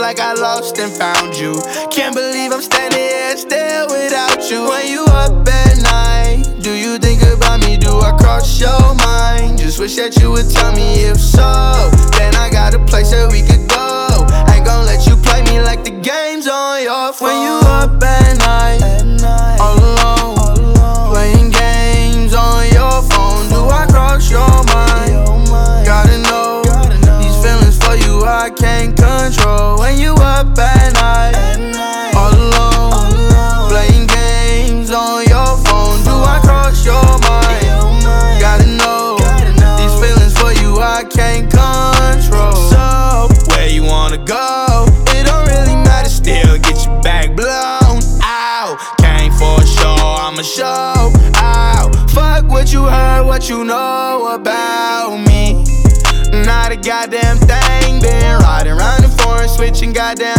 like I lost and found you. Can't believe I'm standing here still without you. When you up at night, do you think about me? Do I cross your mind? Just wish that you would tell me if so. Then I got a place that we could go. Ain't gon' let you play me like the game's on your phone. When you up at night, all alone, playing games on your phone. Do I cross your mind? Gotta know, these feelings for you I can't control. When you up at night, all alone, playing games on your phone. Do I cross your mind? Gotta know, these feelings for you I can't control. So, where you wanna go? It don't really matter, still get your back blown out. Came for a show, I'ma show out. Fuck what you heard, what you know about me. Not a goddamn thing, been riding round the forest, switching goddamn